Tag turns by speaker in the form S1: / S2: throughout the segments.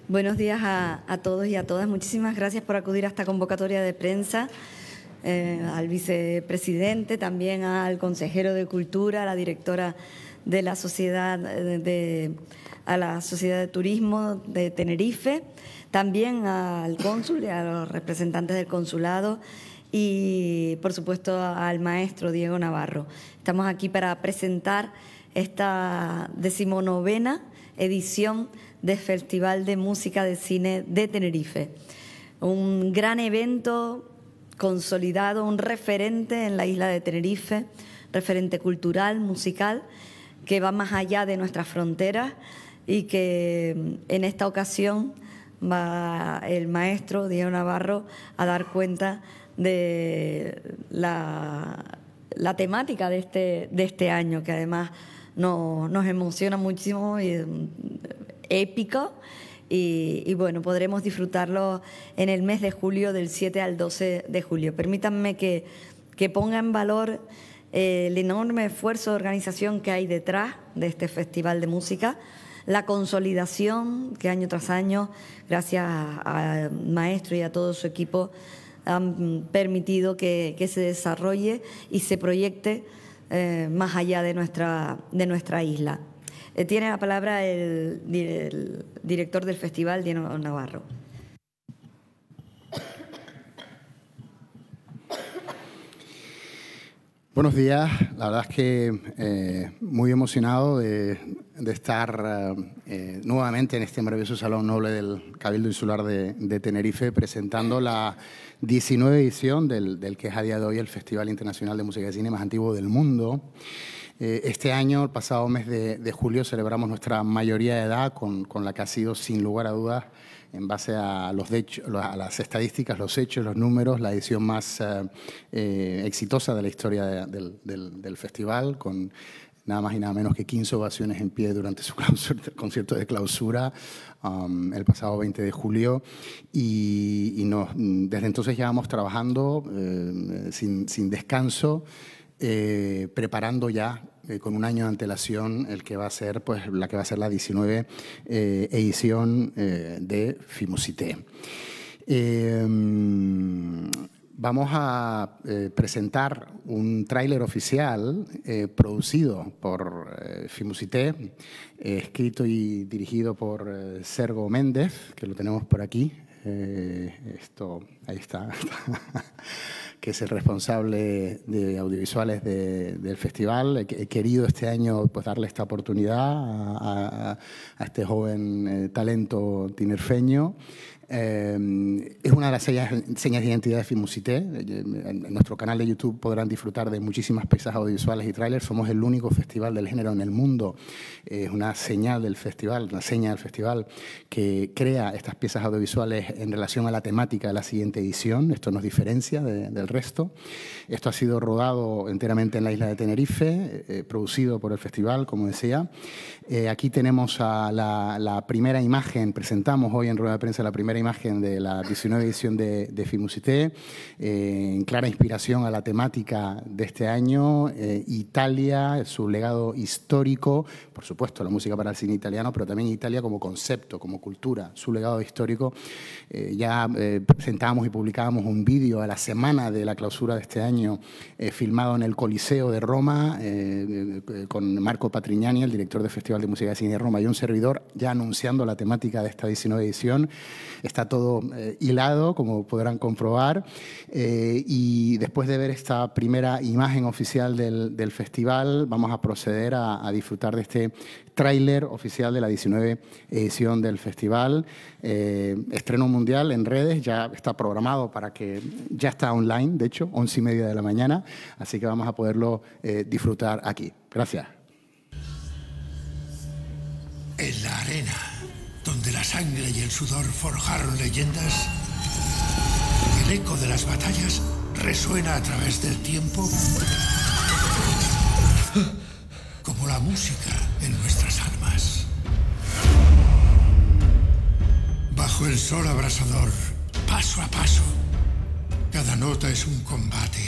S1: Buenos días a todos y a todas. Muchísimas gracias por acudir a esta convocatoria de prensa, al vicepresidente, también al consejero de Cultura, a la directora de la Sociedad a la Sociedad de Turismo de Tenerife, también al cónsul y a los representantes del consulado y, por supuesto, al maestro Diego Navarro. Estamos aquí para presentar esta 19ª edición del Festival de Música de Cine de Tenerife. Un gran evento consolidado, un referente en la isla de Tenerife, referente cultural, musical, que va más allá de nuestras fronteras y que en esta ocasión va el maestro Diego Navarro a dar cuenta de la temática de este año, que además nos emociona muchísimo y épico. Y bueno, podremos disfrutarlo en el mes de julio, del 7 al 12 de julio. Permítanme que ponga en valor el enorme esfuerzo de organización que hay detrás de este festival de música, la consolidación que año tras año, gracias al maestro y a todo su equipo, han permitido que se desarrolle y se proyecte más allá de nuestra isla. Tiene la palabra el director del festival, Diego Navarro.
S2: Buenos días. La verdad es que muy emocionado de estar nuevamente en este maravilloso Salón Noble del Cabildo Insular de Tenerife, presentando la 19 edición del que es a día de hoy el Festival Internacional de Música y Cine más antiguo del mundo. Este año, el pasado mes de julio, celebramos nuestra mayoría de edad con la que ha sido, sin lugar a dudas, en base a las estadísticas, los hechos, los números, la edición más exitosa de la historia del festival, con nada más y nada menos que 15 ovaciones en pie durante su concierto de clausura el pasado 20 de julio. Y desde entonces llevamos trabajando sin descanso, preparando ya con un año de antelación la que va a ser la 19 edición de Fimusité. Vamos a presentar un tráiler oficial producido por Fimusité, escrito y dirigido por Sergo Méndez, que lo tenemos por aquí. Ahí está. Que es el responsable de audiovisuales del festival. He querido este año darle esta oportunidad a este joven talento tinerfeño. Es una de las señas de identidad de Fimusité. En nuestro canal de YouTube podrán disfrutar de muchísimas piezas audiovisuales y trailers. Somos el único festival del género en el mundo. Es una señal del festival, una seña del festival que crea estas piezas audiovisuales en relación a la temática de la siguiente edición. Esto nos diferencia del resto. Esto ha sido rodado enteramente en la isla de Tenerife, producido por el festival, como decía. Aquí tenemos la primera imagen, presentamos hoy en rueda de prensa la primera imagen de la 19 edición de Fimusité, en clara inspiración a la temática de este año, Italia, su legado histórico, por supuesto la música para el cine italiano, pero también Italia como concepto, como cultura, su legado histórico. Ya presentábamos y publicábamos un vídeo a la semana de la clausura de este año, filmado en el Coliseo de Roma, con Marco Patrignani, el director del Festival de Música y Cine de Roma, y un servidor, ya anunciando la temática de esta 19 edición. Está todo hilado, como podrán comprobar, y después de ver esta primera imagen oficial del festival, vamos a proceder a disfrutar de este tráiler oficial de la 19 edición del festival. Estreno mundial en redes, ya está programado ya está online, de hecho, 11:30 de la mañana, así que vamos a poderlo disfrutar aquí. Gracias.
S3: En la arena, donde la sangre y el sudor forjaron leyendas, el eco de las batallas resuena a través del tiempo como la música en nuestras almas. Bajo el sol abrasador, paso a paso, cada nota es un combate,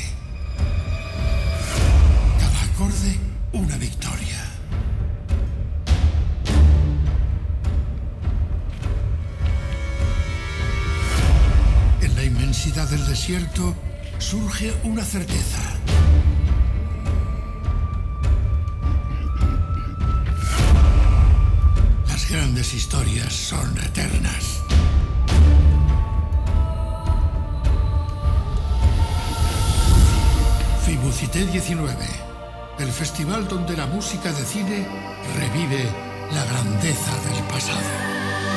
S3: cada acorde una victoria. inmensidad del desierto surge una certeza. Las grandes historias son eternas. Fimucité 19, el festival donde la música de cine revive la grandeza del pasado.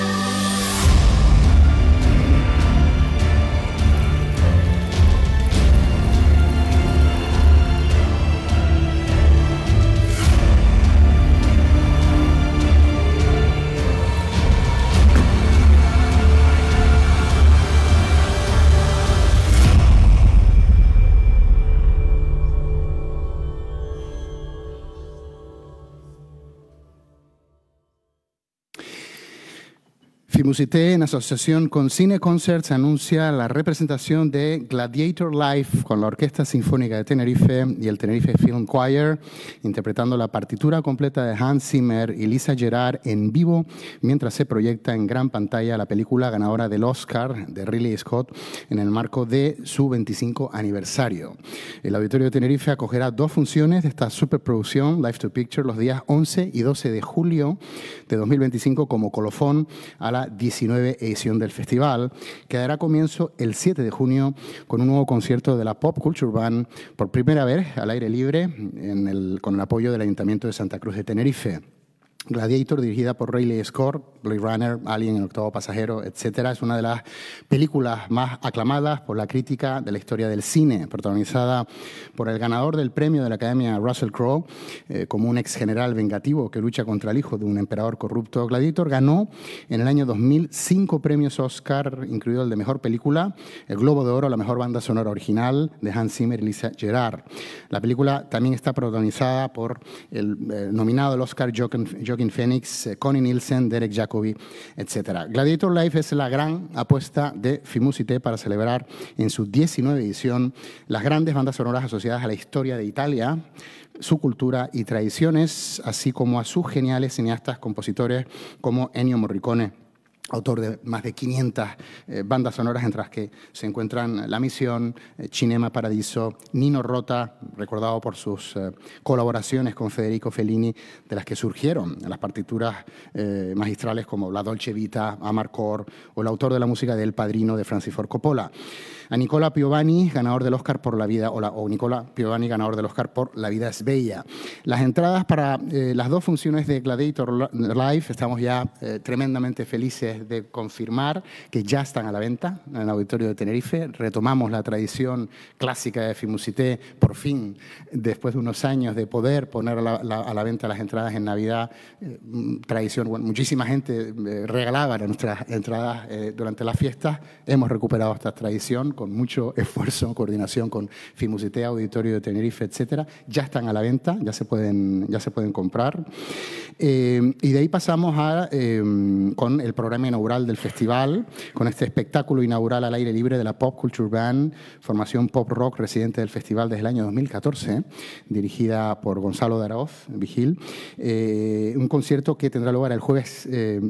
S2: Fimucité, en asociación con Cine Concerts, anuncia la representación de Gladiator Live con la Orquesta Sinfónica de Tenerife y el Tenerife Film Choir, interpretando la partitura completa de Hans Zimmer y Lisa Gerard en vivo, mientras se proyecta en gran pantalla la película ganadora del Oscar de Ridley Scott en el marco de su 25 aniversario. El Auditorio de Tenerife acogerá 2 funciones de esta superproducción Live to Picture los días 11 y 12 de julio de 2025 como colofón a la 19 edición del festival, que dará comienzo el 7 de junio con un nuevo concierto de la Pop Culture Band por primera vez al aire libre con el apoyo del Ayuntamiento de Santa Cruz de Tenerife. Gladiator, dirigida por Ridley Scott, Blade Runner, Alien, El octavo pasajero, etc., es una de las películas más aclamadas por la crítica de la historia del cine, protagonizada por el ganador del premio de la Academia, Russell Crowe, como un ex general vengativo que lucha contra el hijo de un emperador corrupto. Gladiator ganó en el año 2000 5 premios Oscar, incluido el de Mejor Película, el Globo de Oro, la Mejor Banda Sonora Original de Hans Zimmer y Lisa Gerard. La película también está protagonizada por el nominado al Oscar Joaquin Phoenix, Connie Nielsen, Derek Jacobi, etc. Gladiator Live es la gran apuesta de Fimucité para celebrar en su 19 edición las grandes bandas sonoras asociadas a la historia de Italia, su cultura y tradiciones, así como a sus geniales cineastas compositores como Ennio Morricone, autor de más de 500 bandas sonoras, entre las que se encuentran La Misión, Cinema Paradiso, Nino Rota, recordado por sus colaboraciones con Federico Fellini, de las que surgieron las partituras magistrales como La Dolce Vita, Amarcord, o el autor de la música de El Padrino de Francis Ford Coppola. A Nicola Piovani, ganador del Oscar por La Vida, o Nicola Piovani, ganador del Oscar por La Vida es Bella. Las entradas para las 2 funciones de Gladiator Live, estamos ya tremendamente felices de confirmar que ya están a la venta en el Auditorio de Tenerife. Retomamos la tradición clásica de Fimucité, por fin, después de unos años de poder poner a la venta las entradas en Navidad. Tradición, bueno, muchísima gente regalaba nuestras entradas durante las fiestas. Hemos recuperado esta tradición con mucho esfuerzo, coordinación con Fimucité, Auditorio de Tenerife, etcétera. Ya están a la venta, ya se pueden comprar. Y de ahí pasamos con el programa inaugural del festival, con este espectáculo inaugural al aire libre de la Pop Culture Band, formación pop rock residente del festival desde el año 2014, dirigida por Gonzalo de Araoz, Vigil. Un concierto que tendrá lugar el jueves...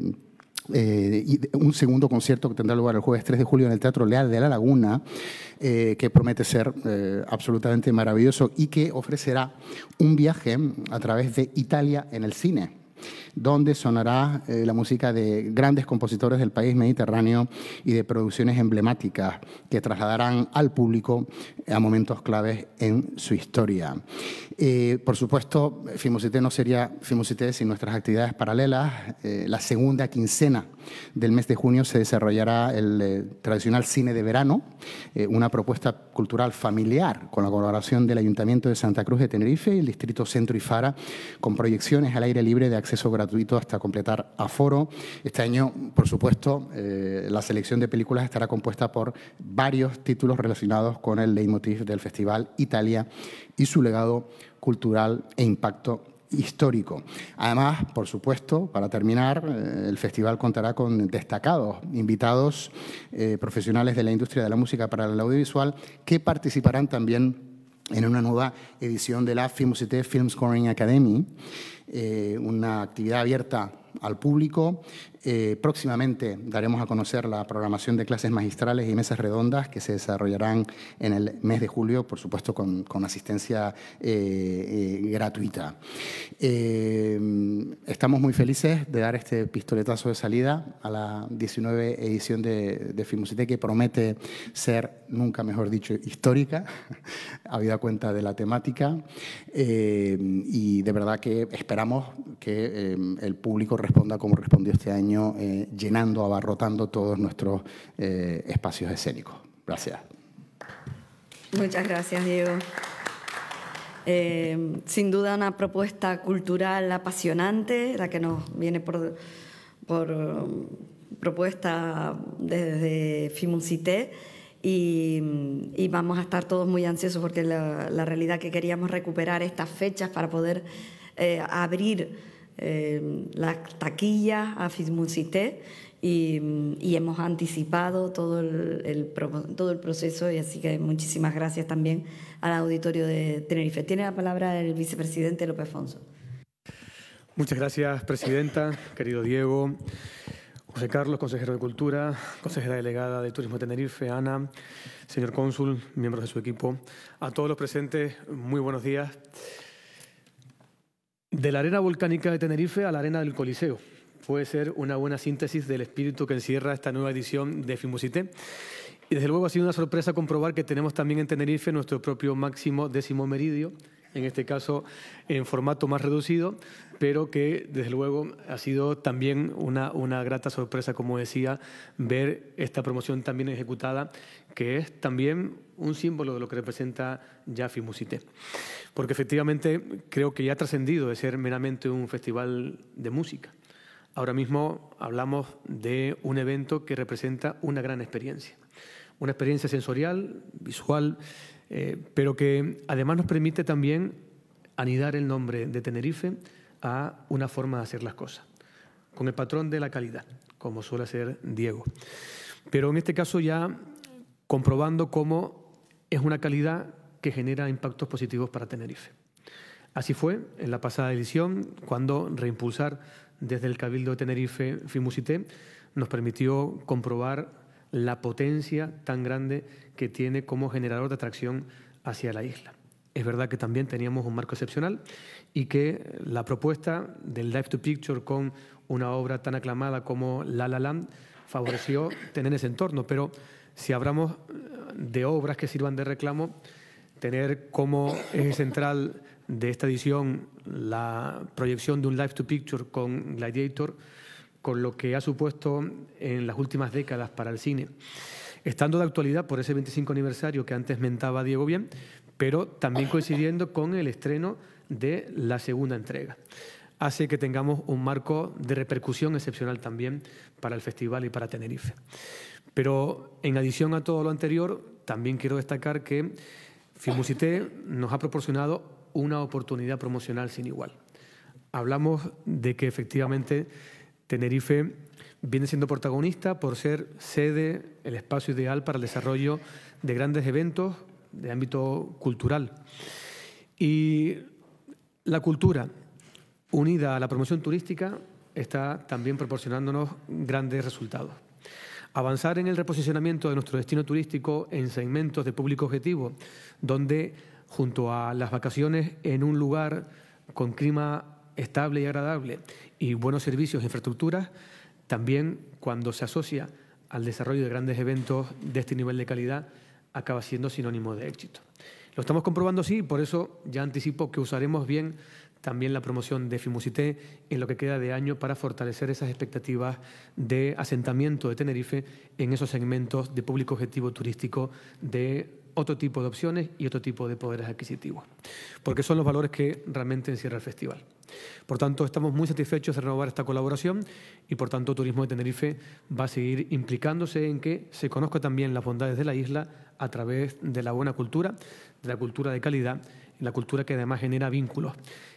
S2: y un segundo concierto que tendrá lugar el jueves 3 de julio en el Teatro Leal de La Laguna, que promete ser absolutamente maravilloso y que ofrecerá un viaje a través de Italia en el cine, donde sonará la música de grandes compositores del país mediterráneo y de producciones emblemáticas que trasladarán al público a momentos claves en su historia. Por supuesto, Fimucité no sería Fimucité sin nuestras actividades paralelas. La segunda quincena del mes de junio se desarrollará el tradicional cine de verano, una propuesta cultural familiar con la colaboración del Ayuntamiento de Santa Cruz de Tenerife y el Distrito Centro y Fara, con proyecciones al aire libre de acceso gratuito hasta completar aforo. Este año, por supuesto, la selección de películas estará compuesta por varios títulos relacionados con el leitmotiv del Festival Italia y su legado cultural e impacto histórico. Además, por supuesto, para terminar, el festival contará con destacados invitados profesionales de la industria de la música para el audiovisual que participarán también en una nueva edición de la Fimucité Film Scoring Academy, una actividad abierta al público. Próximamente daremos a conocer la programación de clases magistrales y mesas redondas que se desarrollarán en el mes de julio, por supuesto con asistencia gratuita. Estamos muy felices de dar este pistoletazo de salida a la 19 edición de Filmusité, que promete ser, nunca mejor dicho, histórica, habida cuenta de la temática, y de verdad que esperamos que el público responda como respondió este año, llenando, abarrotando todos nuestros espacios escénicos. Gracias.
S1: Muchas gracias, Diego. Sin duda una propuesta cultural apasionante, la que nos viene por propuesta desde Filmusité, y vamos a estar todos muy ansiosos porque la realidad que queríamos recuperar estas fechas para poder abrir las taquillas a Filmusité, y hemos anticipado todo el proceso, y así que muchísimas gracias también al auditorio de Tenerife. Tiene la palabra el vicepresidente López Afonso.
S4: Muchas gracias, presidenta, querido Diego, José Carlos, consejero de Cultura, consejera delegada de Turismo de Tenerife, Ana, señor cónsul, miembros de su equipo. A todos los presentes, muy buenos días. De la arena volcánica de Tenerife a la arena del Coliseo. Puede ser una buena síntesis del espíritu que encierra esta nueva edición de Filmusité. Y desde luego ha sido una sorpresa comprobar que tenemos también en Tenerife nuestro propio máximo 10º meridio, en este caso en formato más reducido, pero que desde luego ha sido también una grata sorpresa, como decía, ver esta promoción también ejecutada, que es también un símbolo de lo que representa ya Filmusité. Porque efectivamente creo que ya ha trascendido de ser meramente un festival de música. Ahora mismo hablamos de un evento que representa una gran experiencia. Una experiencia sensorial, visual, pero que además nos permite también anidar el nombre de Tenerife a una forma de hacer las cosas, con el patrón de la calidad, como suele ser Diego. Pero en este caso ya comprobando cómo es una calidad que genera impactos positivos para Tenerife. Así fue en la pasada edición, cuando reimpulsar desde el Cabildo de Tenerife Filmusité nos permitió comprobar la potencia tan grande que tiene como generador de atracción hacia la isla. Es verdad que también teníamos un marco excepcional y que la propuesta del Live to Picture con una obra tan aclamada como La La Land favoreció tener ese entorno, pero si hablamos de obras que sirvan de reclamo, tener como eje central de esta edición la proyección de un Live to Picture con Gladiator, con lo que ha supuesto en las últimas décadas para el cine, estando de actualidad por ese 25 aniversario que antes mentaba Diego bien, pero también coincidiendo con el estreno de la segunda entrega. Hace que tengamos un marco de repercusión excepcional también para el festival y para Tenerife. Pero en adición a todo lo anterior, también quiero destacar que Filmusité nos ha proporcionado una oportunidad promocional sin igual. Hablamos de que efectivamente Tenerife viene siendo protagonista por ser sede, el espacio ideal para el desarrollo de grandes eventos de ámbito cultural. Y la cultura, unida a la promoción turística, está también proporcionándonos grandes resultados. Avanzar en el reposicionamiento de nuestro destino turístico en segmentos de público objetivo, donde junto a las vacaciones en un lugar con clima estable y agradable y buenos servicios e infraestructuras, también cuando se asocia al desarrollo de grandes eventos de este nivel de calidad, acaba siendo sinónimo de éxito. Lo estamos comprobando así, y por eso ya anticipo que usaremos bien también la promoción de Filmusité en lo que queda de año para fortalecer esas expectativas de asentamiento de Tenerife en esos segmentos de público objetivo turístico de otro tipo de opciones y otro tipo de poderes adquisitivos, porque son los valores que realmente encierra el festival. Por tanto, estamos muy satisfechos de renovar esta colaboración y, por tanto, Turismo de Tenerife va a seguir implicándose en que se conozca también las bondades de la isla a través de la buena cultura, de la cultura de calidad, la cultura que además genera vínculos,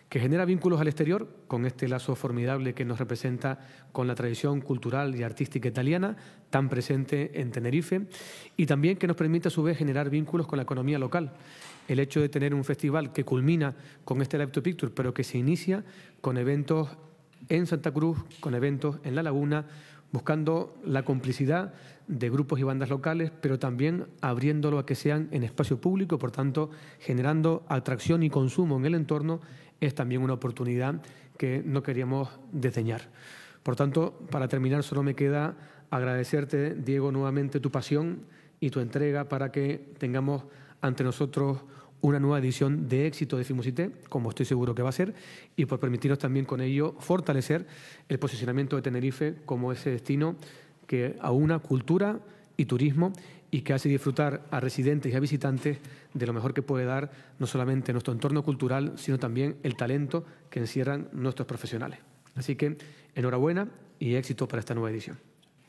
S4: que genera vínculos al exterior con este lazo formidable que nos representa con la tradición cultural y artística italiana tan presente en Tenerife, y también que nos permite a su vez generar vínculos con la economía local. El hecho de tener un festival que culmina con este Live to Picture, pero que se inicia con eventos en Santa Cruz, con eventos en La Laguna, buscando la complicidad de grupos y bandas locales, pero también abriéndolo a que sean en espacio público, por tanto, generando atracción y consumo en el entorno, es también una oportunidad que no queríamos desdeñar. Por tanto, para terminar, solo me queda agradecerte, Diego, nuevamente tu pasión y tu entrega para que tengamos ante nosotros una nueva edición de éxito de Filmusité, como estoy seguro que va a ser, y por permitirnos también con ello fortalecer el posicionamiento de Tenerife como ese destino que aúna cultura y turismo y que hace disfrutar a residentes y a visitantes de lo mejor que puede dar no solamente nuestro entorno cultural, sino también el talento que encierran nuestros profesionales. Así que enhorabuena y éxito para esta nueva edición.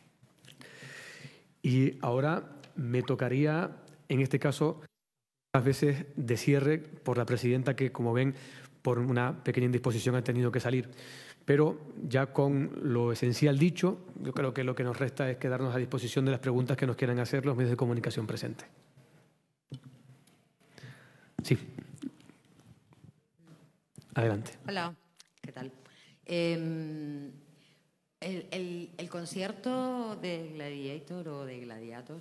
S4: Y ahora me tocaría, en este caso, a veces de cierre por la presidenta que, como ven, por una pequeña indisposición ha tenido que salir. Pero ya con lo esencial dicho, yo creo que lo que nos resta es quedarnos a disposición de las preguntas que nos quieran hacer los medios de comunicación presentes. Sí. Adelante.
S5: Hola, ¿qué tal? El concierto de Gladiator o de Gladiator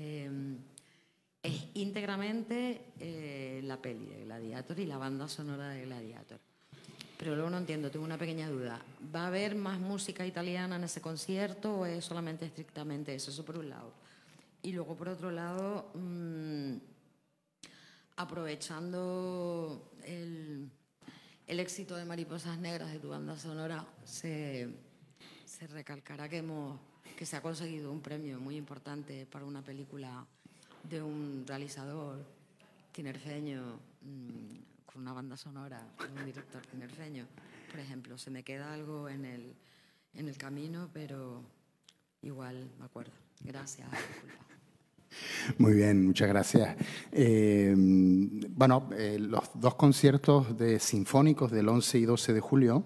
S5: es íntegramente la peli de Gladiator y la banda sonora de Gladiator. Pero luego no entiendo, tengo una pequeña duda. ¿Va a haber más música italiana en ese concierto o es solamente estrictamente eso? Eso por un lado. Y luego, por otro lado, aprovechando el éxito de Mariposas Negras de tu banda sonora, se recalcará que se ha conseguido un premio muy importante para una película de un realizador tinerfeño con una banda sonora, un director tinerfeño. Por ejemplo, se me queda algo en el camino, pero igual me acuerdo. Gracias, disculpa.
S2: Muy bien, muchas gracias. Los dos conciertos sinfónicos del 11 y 12 de julio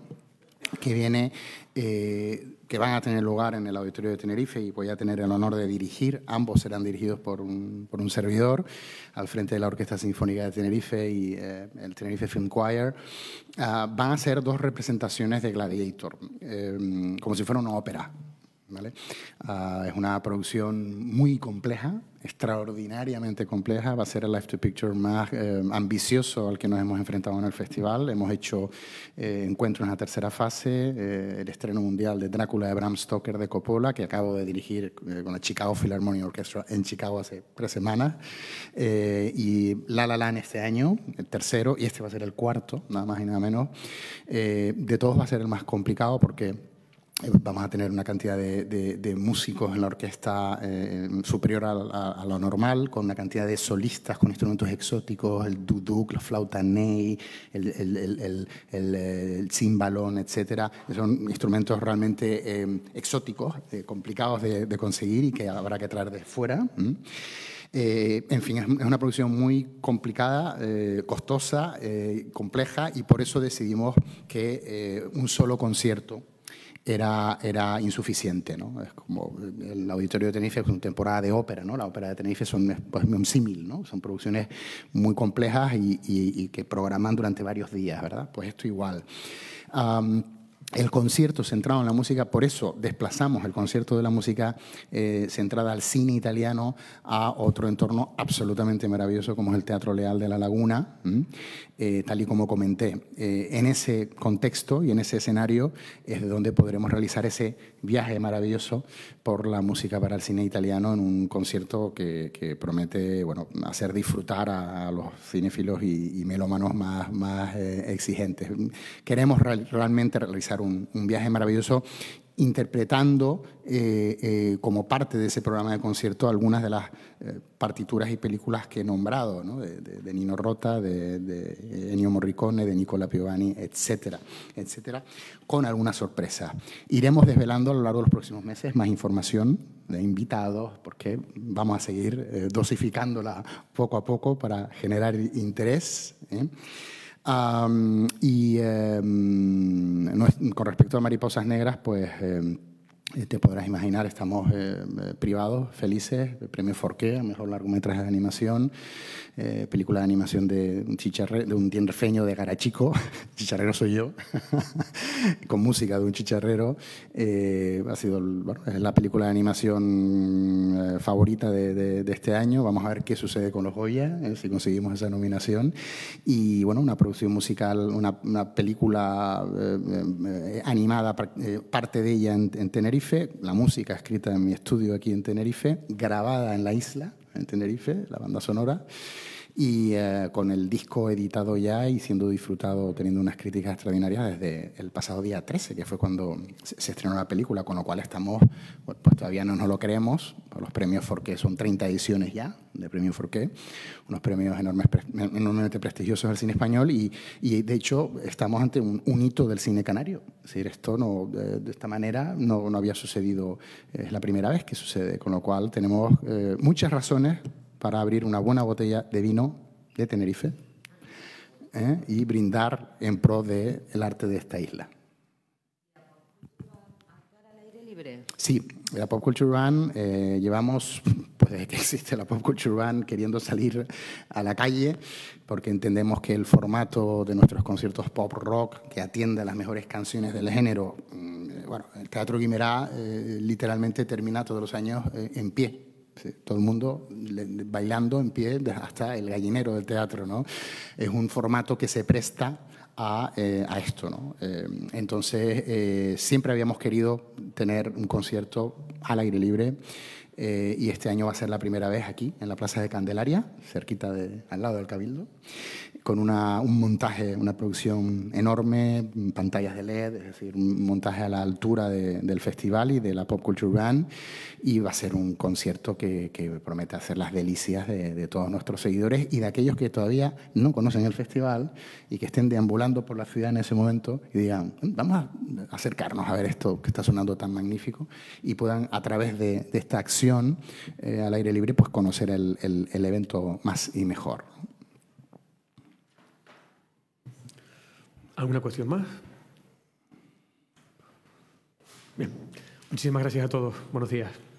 S2: que van a tener lugar en el Auditorio de Tenerife y voy a tener el honor de dirigir. Ambos serán dirigidos por un servidor al frente de la Orquesta Sinfónica de Tenerife y el Tenerife Film Choir. Van a ser dos representaciones de Gladiator, como si fuera una ópera. ¿Vale? Es una producción muy compleja, extraordinariamente compleja. Va a ser el Live to Picture más ambicioso al que nos hemos enfrentado en el festival. Hemos hecho encuentros en la tercera fase, el estreno mundial de Drácula de Bram Stoker de Coppola, que acabo de dirigir con la Chicago Philharmonic Orchestra en Chicago hace 3 semanas, y La La Land este año, el tercero, y este va a ser el cuarto, nada más y nada menos. De todos va a ser el más complicado porque vamos a tener una cantidad de músicos en la orquesta superior a lo normal, con una cantidad de solistas con instrumentos exóticos, el duduk, la flauta ney, el cimbalón, etc. Son instrumentos realmente exóticos, complicados de conseguir y que habrá que traer de fuera. En fin, es una producción muy complicada, costosa, compleja, y por eso decidimos que un solo concierto era insuficiente, ¿no? Es como el Auditorio de Tenerife es una temporada de ópera, ¿no? La ópera de Tenerife es un símil, ¿no? Son producciones muy complejas y que programan durante varios días, ¿verdad? Pues esto igual. El concierto centrado en la música, por eso desplazamos el concierto de la música centrada al cine italiano a otro entorno absolutamente maravilloso como es el Teatro Leal de La Laguna, tal y como comenté. En ese contexto y en ese escenario es de donde podremos realizar ese viaje maravilloso por la música para el cine italiano en un concierto que promete, bueno, hacer disfrutar a los cinéfilos y melómanos más exigentes. Queremos realmente realizar un viaje maravilloso interpretando como parte de ese programa de concierto algunas de las partituras y películas que he nombrado, ¿no? de Nino Rota, de Ennio Morricone, de Nicola Piovani, etcétera, etcétera, con alguna sorpresa. Iremos desvelando a lo largo de los próximos meses más información de invitados, porque vamos a seguir dosificándola poco a poco para generar interés, Con respecto a Mariposas Negras, pues te podrás imaginar, estamos privados, felices, premio Forqué a mejor largometraje de animación, película de animación de un tinerfeño de Garachico, chicharrero soy yo, con música de un chicharrero. Ha sido es la película de animación favorita de este año. Vamos a ver qué sucede con los Goya, si conseguimos esa nominación. Y bueno, una producción musical, una película animada, parte de ella en Tenerife. La música escrita en mi estudio aquí en Tenerife, grabada en la isla, en Tenerife, la banda sonora, y con el disco editado ya y siendo disfrutado, teniendo unas críticas extraordinarias desde el pasado día 13, que fue cuando se estrenó la película, con lo cual estamos, pues todavía no nos lo creemos. Los premios Forqué son 30 ediciones ya de premio Forqué, unos premios enormemente prestigiosos del cine español y de hecho estamos ante un hito del cine canario. Es decir, esto de esta manera no había sucedido, es la primera vez que sucede, con lo cual tenemos muchas razones para abrir una buena botella de vino de Tenerife y brindar en pro del arte de esta isla. Sí, la Pop Culture Run, llevamos, pues desde que existe la Pop Culture Run, queriendo salir a la calle, porque entendemos que el formato de nuestros conciertos pop rock, que atiende a las mejores canciones del género, bueno, el Teatro Guimerá literalmente termina todos los años en pie. Sí, todo el mundo bailando en pie hasta el gallinero del teatro, ¿no? Es un formato que se presta a esto, ¿no? Entonces, siempre habíamos querido tener un concierto al aire libre y este año va a ser la primera vez aquí, en la Plaza de Candelaria, cerquita al lado del Cabildo, con un montaje, una producción enorme, pantallas de LED, es decir, un montaje a la altura del festival y de la Pop Culture Run, y va a ser un concierto que promete hacer las delicias de todos nuestros seguidores y de aquellos que todavía no conocen el festival y que estén deambulando por la ciudad en ese momento y digan, vamos a acercarnos a ver esto que está sonando tan magnífico, y puedan, a través de esta acción al aire libre, pues conocer el evento más y mejor.
S4: ¿Alguna cuestión más? Bien. Muchísimas gracias a todos. Buenos días.